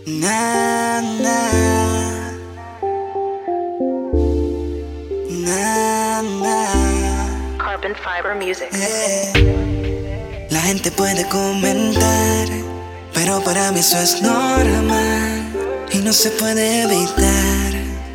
Na, na, na, na. Carbon Fiber Music. La gente puede comentar, pero para mí eso es normal y no se puede evitar.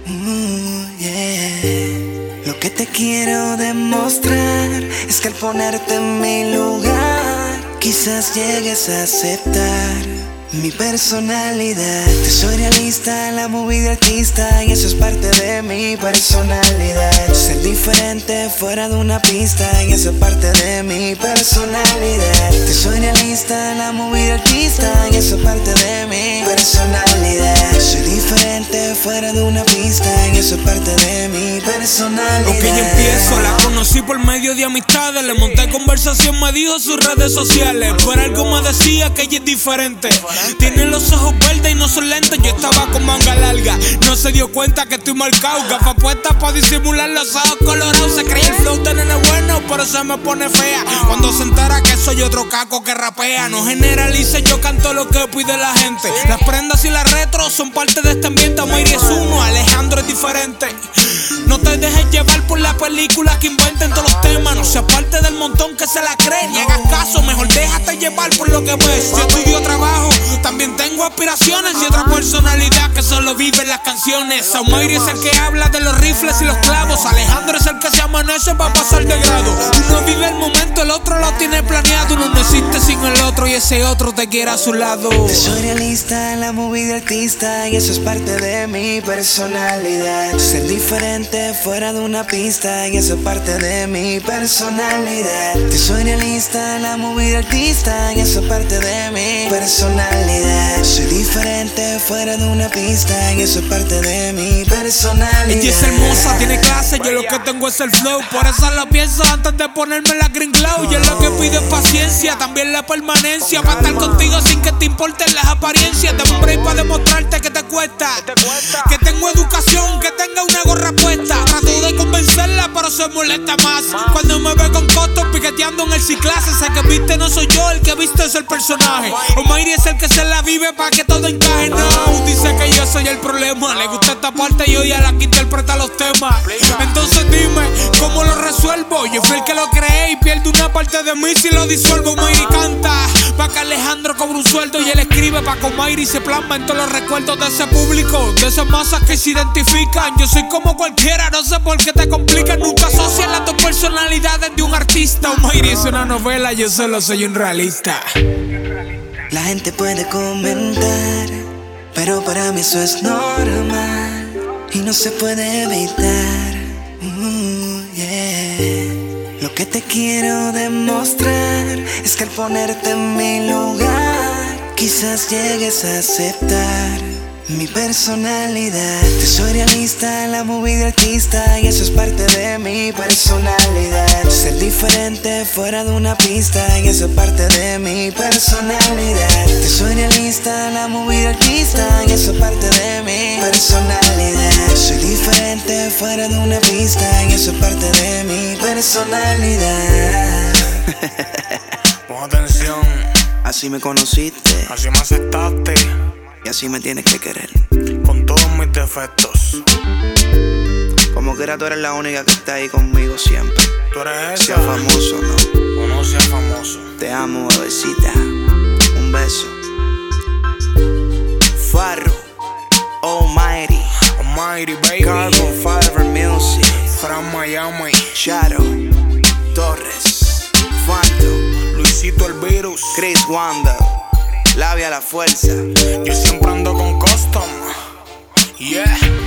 Lo que te quiero demostrar es que al ponerte en mi lugar, quizás llegues a aceptar mi personalidad. Te soy realista, la movida artista, y eso es parte de mi personalidad. Ser diferente fuera de una pista, y eso es parte de mi personalidad. Te soy realista, la movida artista, y eso es parte de mi personalidad. Soy diferente fuera de una pista, y eso es parte de mi personalidad. Ok, yo empiezo, la conocí por medio de amistades. Le monté conversación, me dijo sus redes sociales. Por algo me decía que ella es diferente. Tiene los ojos verdes y no son lentes. Yo estaba con manga larga, no se dio cuenta que estoy marcado. Gafas puestas para disimular los ojos colorados. Se cree el flow de nene bueno, pero se me pone fea cuando se entera que soy otro caco que rapea. No generalice, yo canto lo que pide la gente. Las prendas y las retro son parte de este ambiente. Mayri es uno, Alejandro es diferente. No te dejes llevar por la película que inventen todos los temas. No seas parte del montón que se la cree. Ni hagas caso, mejor déjate llevar por lo que ves. Yo estudio trabajo, también tengo aspiraciones y otra personalidad que solo vive en las canciones. Mayri es el que habla de los rifles y los clavos. Alejandro es el que se amanece para pasar de grado. Uno vive el momento, el otro lo tiene planeado. Uno no existe sin el otro y ese otro te quiere a su lado. Te soy realista, la movida artista, y eso es parte de mi personalidad. Ser diferente fuera de una pista, y eso es parte de mi personalidad. Te soy realista, la movida artista, y eso es parte de mi personalidad. Soy diferente fuera de una pista, y eso es parte de mi personalidad. Ella es hermosa, tiene clase, yo lo que tengo es el flow. Por eso lo pienso antes de ponerme la green glow. Yo lo que pido es paciencia, también la permanencia. Para estar contigo sin que te importen las apariencias. Tengo un break para demostrarte que te cuesta, que tengo educación, que tenga una gorra puesta. Trato de convencerla, pero se molesta más cuando me ve con costos piqueteando en el C-clase. Sé que viste no soy yo, el que viste es el personaje. Mayri es el que se la vive para que todo encaje. No, dice que yo soy el problema. Le gusta esta parte y odia la que interpreta los temas. Entonces dime, ¿cómo lo resuelvo? Yo fui el que lo creé y pierdo una parte de mí si lo disuelvo. Mayri canta pa' que Alejandro cobre un sueldo y él escribe pa' que Mayri se plasma en todos los recuerdos de ese público, de esas masas que se identifican. Yo soy como cualquiera, no sé por qué te complican. Nunca asocian las dos personalidades de un artista. Mayri es una novela, yo solo soy un realista. La gente puede comentar, pero para mí eso es normal y no se puede evitar. Lo que te quiero demostrar es que al ponerte en mi lugar, quizás llegues a aceptar mi personalidad. Te soy realista, la movida artista, y eso es parte de mi personalidad. Ser diferente fuera de una pista, y eso es parte de mi personalidad. Te soy realista, la movida artista, y eso es parte de mi personalidad. Soy diferente fuera de una pista, y eso es parte de mi personalidad. Pon atención. Así me conociste, Así me aceptaste, y así me tienes que querer. con todos mis defectos. Como quiera tú eres la única que está ahí conmigo siempre. Tú eres Sea esa, famoso o no. o no seas famoso. Te amo, bebecita. Un beso. Farro, Almighty, Mayri, baby. Carbon Fiber Music, From Miami. Shadow, Torres, Phantom, Luisito el virus. Chris Wanda, Labia la fuerza. Yo siempre ando con custom. Yeah.